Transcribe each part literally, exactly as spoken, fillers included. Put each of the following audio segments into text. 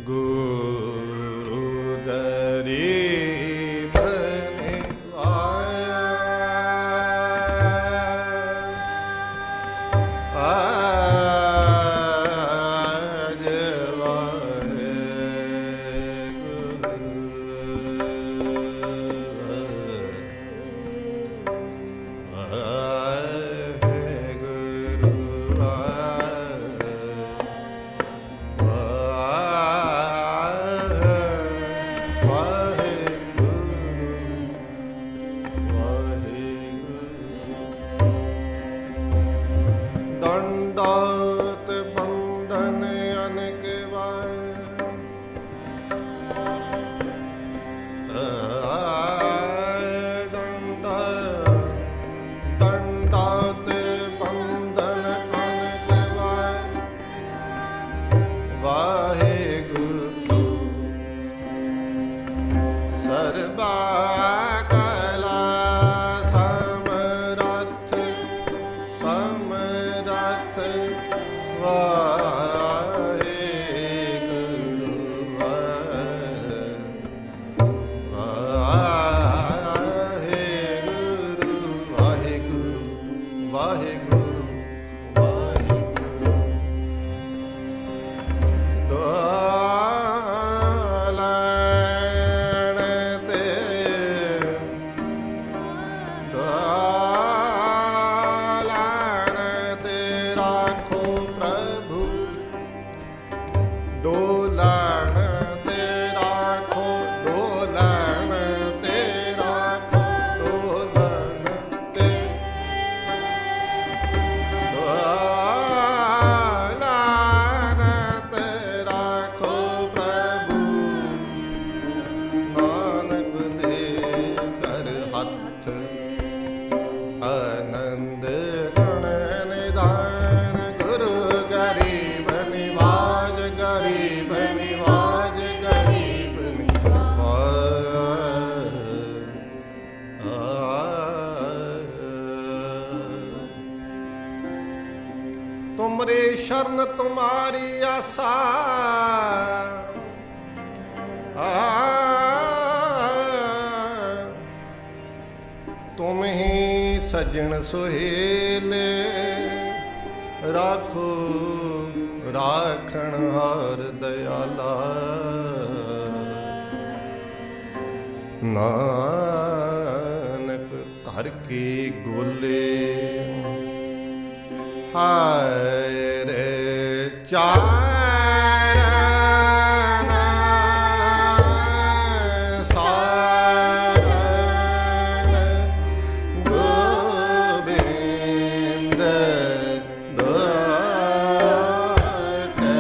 ਗੁਰੂ ਗਰੀਬ ਨਿਵਾਇਆ ਆਜ तुमरे शरण तुम्हारी आशा तुम ही सजन सुहेले राखो राखण हार दयाला नानक घर की गोले हाय रे चारण सारण गोविंद दुखे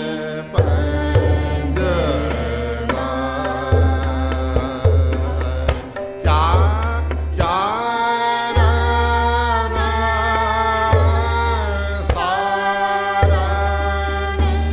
पंजना चा चारण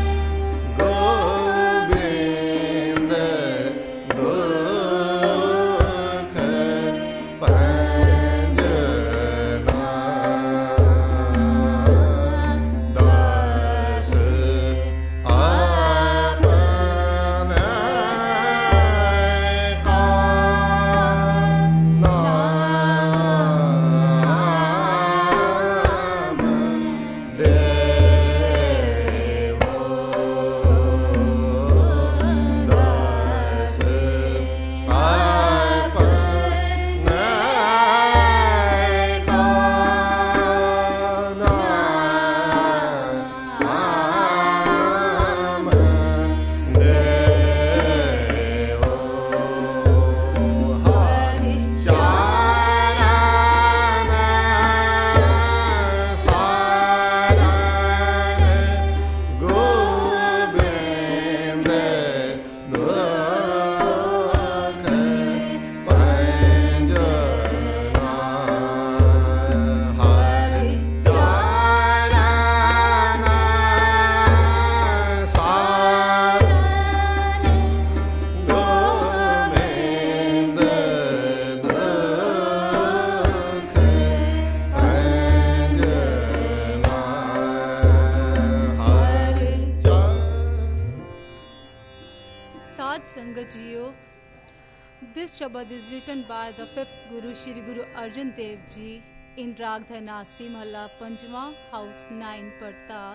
Shabad is written by the fifth Guru Shri Guru Arjan Dev Ji in Rag Dhanasri Mahalla Panjwa, House nine, Partal.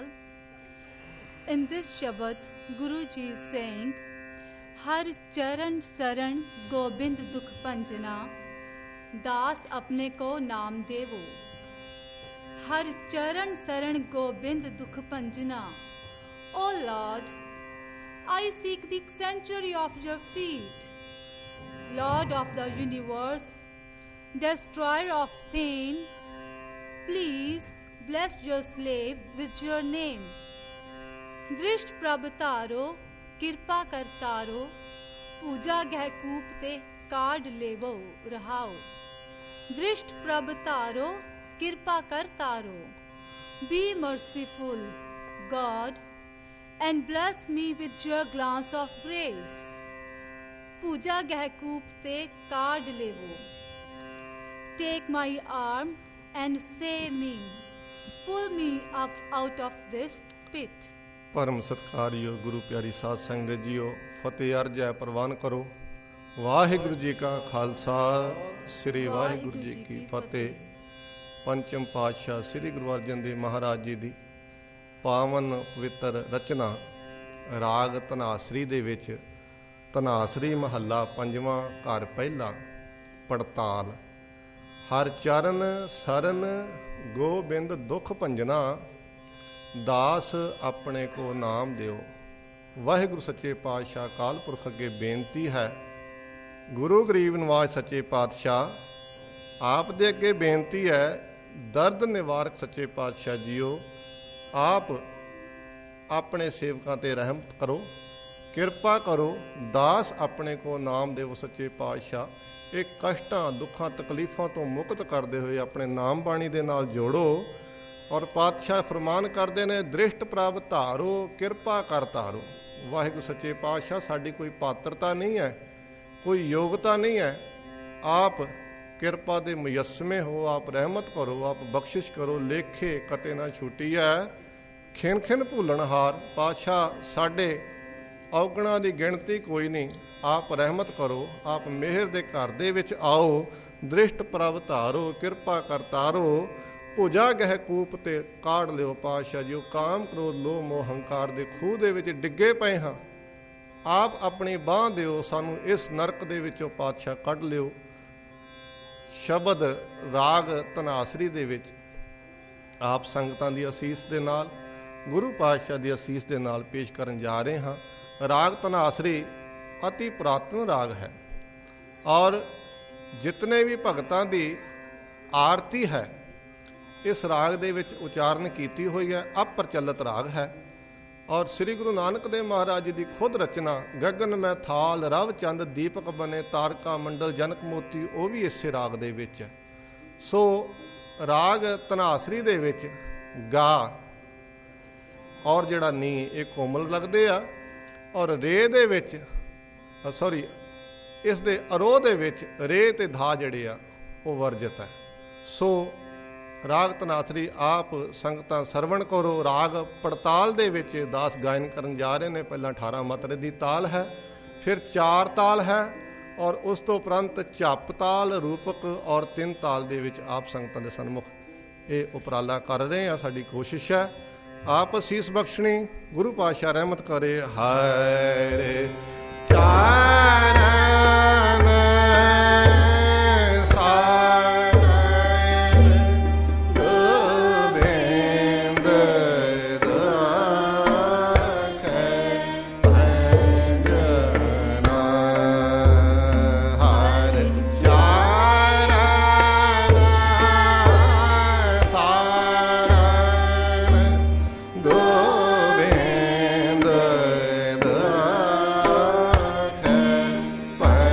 In this Shabad, Guru Ji is saying, Har charan saran gobind dukh panjana, das apne ko naam devo. Har charan saran gobind dukh panjana. O Lord, I seek the sanctuary of your feet. Lord of the universe, destroyer of pain, please bless your slave with your name. Drisht Prabh Taro, Kirpa Kartaro, Puja Geh Koop Te Card Levo Rahao. Drisht Prabh Taro, Kirpa Kartaro, be merciful, God, and bless me with your glance of grace. Puja Geh Koop Te Card Levo. Take my arm and save me. Pull me up out of this pit. ਪਰਮ ਸਤਿਕਾਰਯੋਗ ਗੁਰੂ ਪਿਆਰੀ ਸਾਧ ਸੰਗਤ JIO, ਫਤਿਹ ਅਰਜ਼ ਹੈ ਪ੍ਰਵਾਨ ਕਰੋ। ਵਾਹਿਗੁਰੂ ਜੀ ਕਾ ਖਾਲਸਾ, ਸ੍ਰੀ ਵਾਹਿਗੁਰੂ ਜੀ ਕੀ ਫਤਿਹ। ਪੰਚਮ ਪਾਤਸ਼ਾਹ ਸ੍ਰੀ ਗੁਰੂ ਅਰਜਨ ਦੇਵ ਮਹਾਰਾਜ ਜੀ ਦੀ ਪਾਵਨ ਪਵਿੱਤਰ ਰਚਨਾ ਰਾਗ ਧਨਾਸਰੀ ਦੇ ਵਿੱਚ ਧਨਾਸਰੀ ਮਹੱਲਾ ਪੰਜਵਾਂ, ਘਰ ਪਹਿਲਾ, ਪੜਤਾਲ। ਹਰ ਚਰਨ ਸਰਨ ਗੋਬਿੰਦ ਦੁਖ ਭੰਜਨਾ, ਦਾਸ ਆਪਣੇ ਕੋ ਨਾਮ ਦਿਓ। ਵਾਹਿਗੁਰੂ ਸੱਚੇ ਪਾਤਸ਼ਾਹ ਅਕਾਲ ਪੁਰਖ ਅੱਗੇ ਬੇਨਤੀ ਹੈ, ਗੁਰੂ ਗਰੀਬ ਨਿਵਾਜ ਸੱਚੇ ਪਾਤਸ਼ਾਹ ਆਪ ਦੇ ਅੱਗੇ ਬੇਨਤੀ ਹੈ, ਦਰਦ ਨਿਵਾਰਕ ਸੱਚੇ ਪਾਤਸ਼ਾਹ ਜੀਓ, ਆਪ ਆਪਣੇ ਸੇਵਕਾਂ ਤੇ ਰਹਿਮ ਕਰੋ, ਕਿਰਪਾ ਕਰੋ, ਦਾਸ ਆਪਣੇ ਕੋ ਨਾਮ ਦੇਵੋ। ਸੱਚੇ ਪਾਤਸ਼ਾਹ ਇਹ ਕਸ਼ਟਾਂ ਦੁੱਖਾਂ ਤਕਲੀਫਾਂ ਤੋਂ ਮੁਕਤ ਕਰਦੇ ਹੋਏ ਆਪਣੇ ਨਾਮ ਬਾਣੀ ਦੇ ਨਾਲ ਜੋੜੋ। ਔਰ ਪਾਤਸ਼ਾਹ ਫਰਮਾਨ ਕਰਦੇ ਨੇ, ਦ੍ਰਿਸ਼ਟ ਪ੍ਰਭ ਧਾਰੋ, ਕਿਰਪਾ ਕਰ ਧਾਰੋ। ਵਾਹਿਗੁਰੂ ਸੱਚੇ ਪਾਤਸ਼ਾਹ ਸਾਡੀ ਕੋਈ ਪਾਤਰਤਾ ਨਹੀਂ ਹੈ, ਕੋਈ ਯੋਗਤਾ ਨਹੀਂ ਹੈ, ਆਪ ਕਿਰਪਾ ਦੇ ਮੁਯੱਸਮੇ ਹੋ, ਆਪ ਰਹਿਮਤ ਕਰੋ, ਆਪ ਬਖਸ਼ਿਸ਼ ਕਰੋ। ਲੇਖੇ ਕਤੇ ਨਾ ਛੁੱਟੀ ਹੈ, ਖਿਨ ਖਿਨ ਭੁੱਲਣਹਾਰ। ਪਾਤਸ਼ਾਹ ਸਾਡੇ ਔਗਣਾਂ ਦੀ ਗਿਣਤੀ ਕੋਈ ਨਹੀਂ, ਆਪ ਰਹਿਮਤ ਕਰੋ, ਆਪ ਮਿਹਰ ਦੇ ਘਰ ਦੇ ਵਿੱਚ ਆਓ। ਦ੍ਰਿਸ਼ਟ ਪ੍ਰਭ ਧਾਰੋ, ਕਿਰਪਾ ਕਰ ਤਾਰੋ, ਭੁਜਾ ਗਹਿ ਕੂਪ ਤੇ ਕਾੜ ਲਿਓ। ਪਾਤਸ਼ਾਹ ਜੀ, ਕਾਮ ਕ੍ਰੋਧ ਲੋਭ ਮੋਹ ਹੰਕਾਰ ਦੇ ਖੂਹ ਦੇ ਵਿੱਚ ਡਿੱਗੇ ਪਏ ਹਾਂ, ਆਪ ਆਪਣੀ ਬਾਂਹ ਦਿਓ, ਸਾਨੂੰ ਇਸ ਨਰਕ ਦੇ ਵਿੱਚੋਂ ਪਾਤਸ਼ਾਹ ਕੱਢ ਲਿਓ। ਸ਼ਬਦ ਰਾਗ ਧਨਾਸਰੀ ਦੇ ਵਿੱਚ ਆਪ ਸੰਗਤਾਂ ਦੀ ਅਸੀਸ ਦੇ ਨਾਲ, ਗੁਰੂ ਪਾਤਸ਼ਾਹ ਦੀ ਅਸੀਸ ਦੇ ਨਾਲ ਪੇਸ਼ ਕਰਨ ਜਾ ਰਹੇ ਹਾਂ। ਰਾਗ ਧਨਾਸਰੀ ਅਤੀ ਪੁਰਾਤਨ ਰਾਗ ਹੈ ਔਰ ਜਿਤਨੇ ਵੀ ਭਗਤਾਂ ਦੀ ਆਰਤੀ ਹੈ ਇਸ ਰਾਗ ਦੇ ਵਿੱਚ ਉਚਾਰਨ ਕੀਤੀ ਹੋਈ ਹੈ। ਅਪ੍ਰਚਲਿਤ ਰਾਗ ਹੈ ਔਰ ਸ੍ਰੀ ਗੁਰੂ ਨਾਨਕ ਦੇਵ ਮਹਾਰਾਜ ਜੀ ਦੀ ਖੁਦ ਰਚਨਾ। ਗਗਨ ਮੈਂ ਥਾਲ ਰਵ ਚੰਦ ਦੀਪਕ ਬਨੇ, ਤਾਰਕਾ ਮੰਡਲ ਜਨਕ ਮੋਤੀ, ਉਹ ਵੀ ਇਸੇ ਰਾਗ ਦੇ ਵਿੱਚ ਹੈ। ਸੋ ਰਾਗ ਧਨਾਸਰੀ ਦੇ ਵਿੱਚ ਗਾ ਔਰ ਜਿਹੜਾ ਨੀ ਇਹ ਕੋਮਲ ਲੱਗਦੇ ਆ, ਔਰ ਰੇ ਦੇ ਵਿੱਚ ਸੌਰੀ ਇਸ ਦੇ ਅਰੋਹ ਦੇ ਵਿੱਚ ਰੇ ਤੇ ਧਾ ਜਿਹੜੇ ਆ ਉਹ ਵਰਜਿਤ ਹੈ। ਸੋ ਰਾਗ ਧਨਾਸਰੀ ਆਪ ਸੰਗਤਾਂ ਸਰਵਣ ਕਰੋ। ਰਾਗ ਪੜਤਾਲ ਦੇ ਵਿੱਚ ਦਾਸ ਗਾਇਨ ਕਰਨ ਜਾ ਰਹੇ ਨੇ। ਪਹਿਲਾਂ ਅਠਾਰਾਂ ਮਾਤਰੇ ਦੀ ਤਾਲ ਹੈ, ਫਿਰ ਚਾਰ ਤਾਲ ਹੈ ਔਰ ਉਸ ਤੋਂ ਉਪਰੰਤ ਝੱਪ ਤਾਲ, ਰੂਪਕ ਔਰ ਤਿੰਨ ਤਾਲ ਦੇ ਵਿੱਚ ਆਪ ਸੰਗਤਾਂ ਦੇ ਸਨਮੁਖ ਇਹ ਉਪਰਾਲਾ ਕਰ ਰਹੇ ਹਾਂ। ਸਾਡੀ ਕੋਸ਼ਿਸ਼ ਹੈ ਆਪ ਅਸੀਸ ਬਖਸ਼ਣੀ, ਗੁਰੂ ਪਾਤਸ਼ਾਹ ਰਹਿਮਤ ਕਰੇ। ਹਾਇ ਚਾਰਨ Bye.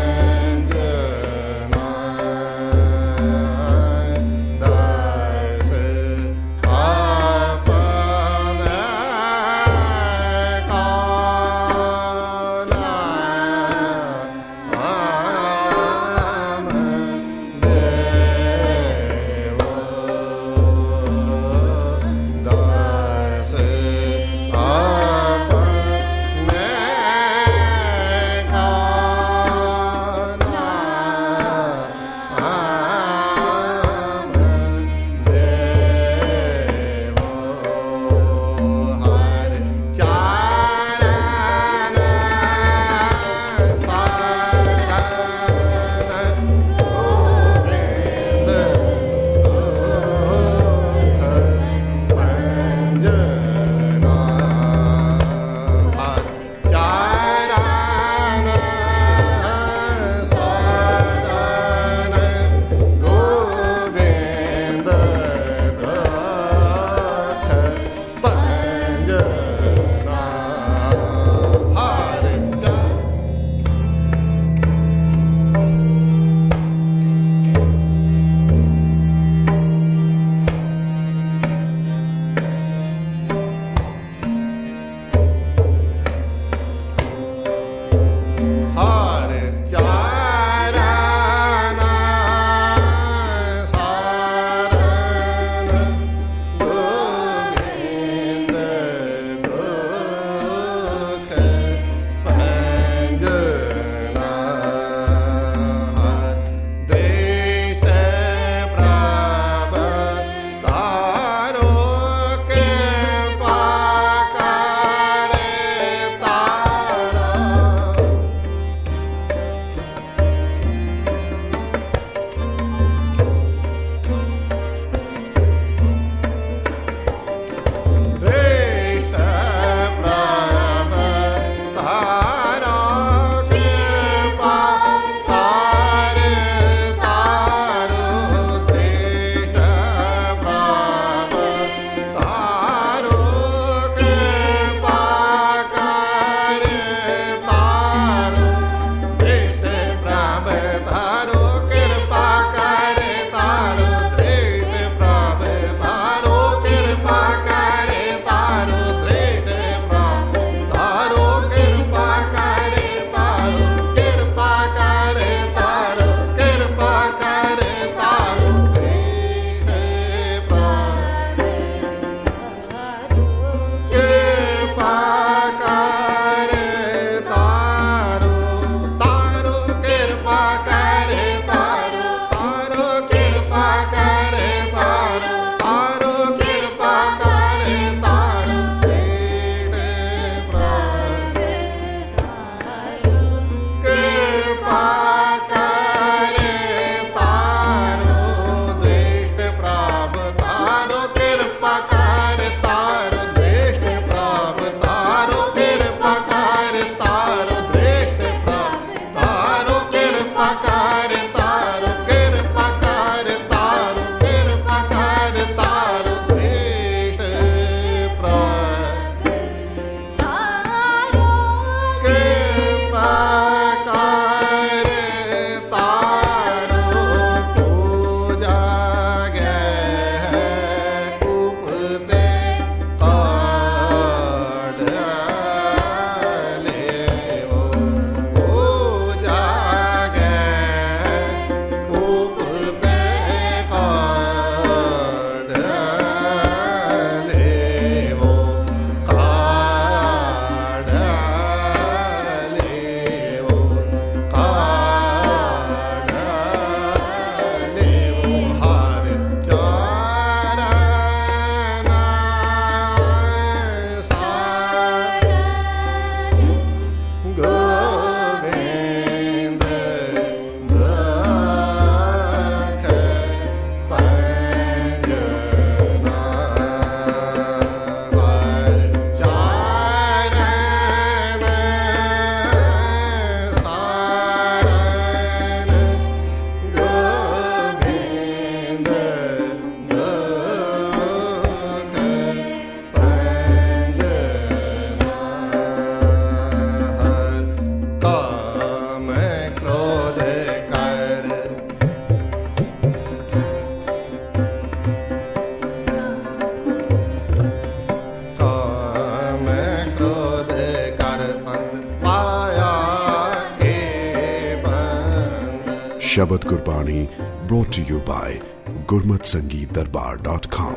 Shabad Gurbani brought to you by gurmat sangeet darbar dot com.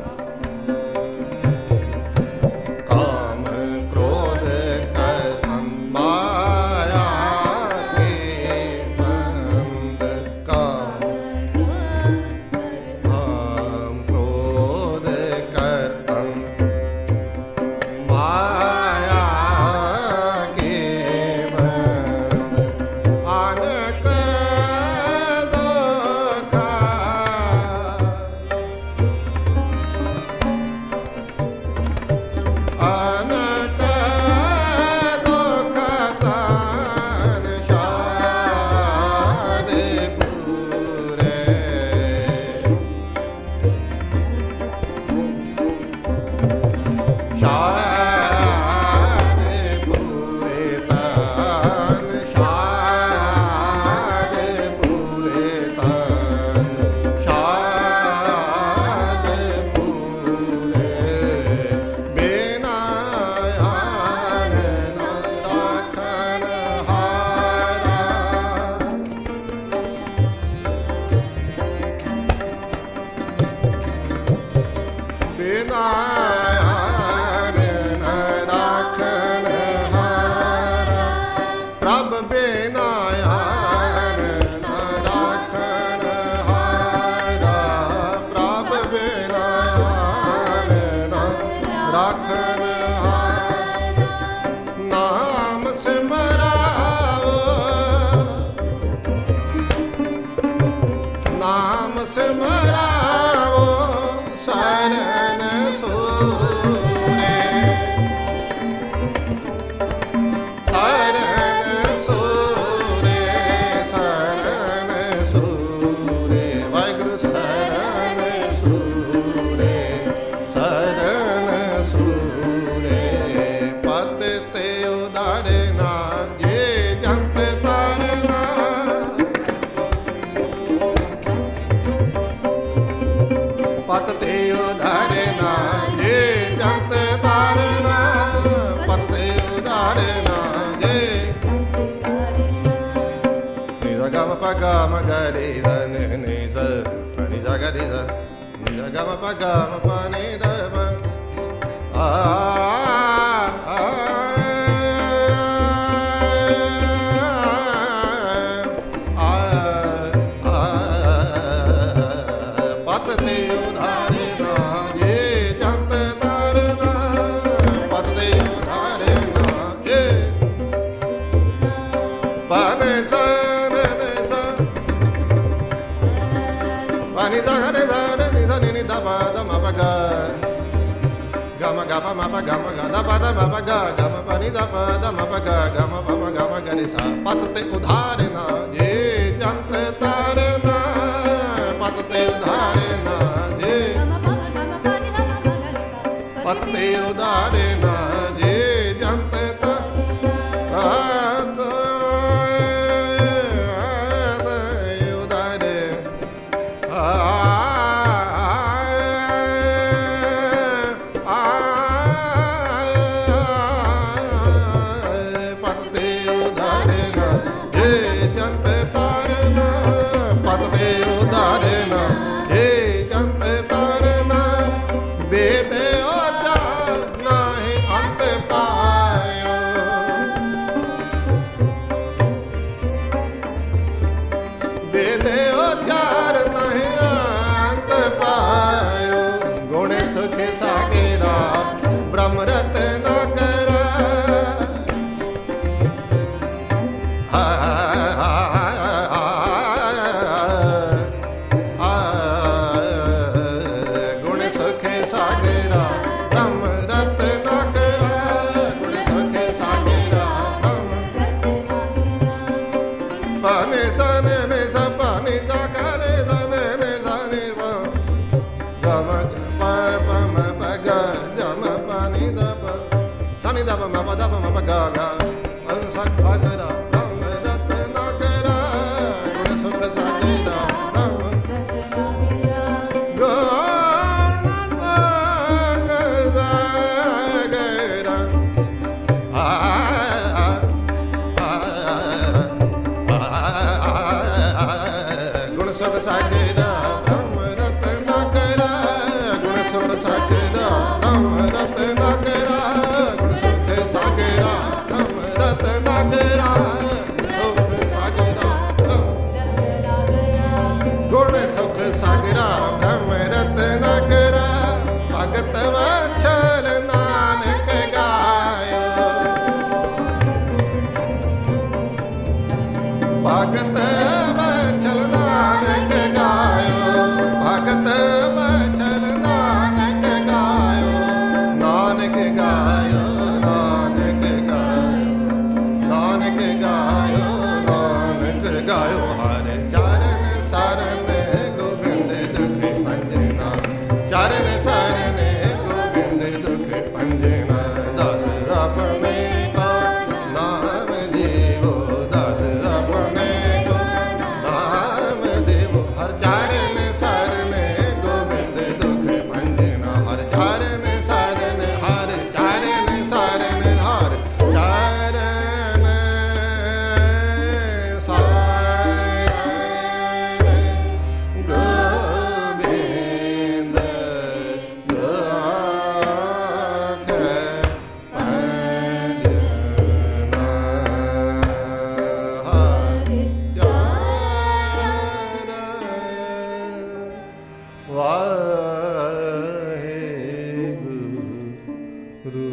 Waheguru.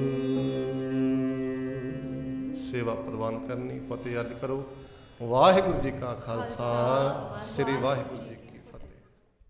ਸੇਵਾ ਪ੍ਰਵਾਨ ਕਰਨੀ, ਫਤਿਹ ਅਰਜ ਕਰੋ। ਵਾਹਿਗੁਰੂ ਜੀ ਕਾ ਖਾਲਸਾ, ਸ੍ਰੀ ਵਾਹਿਗੁਰੂ ਜੀ।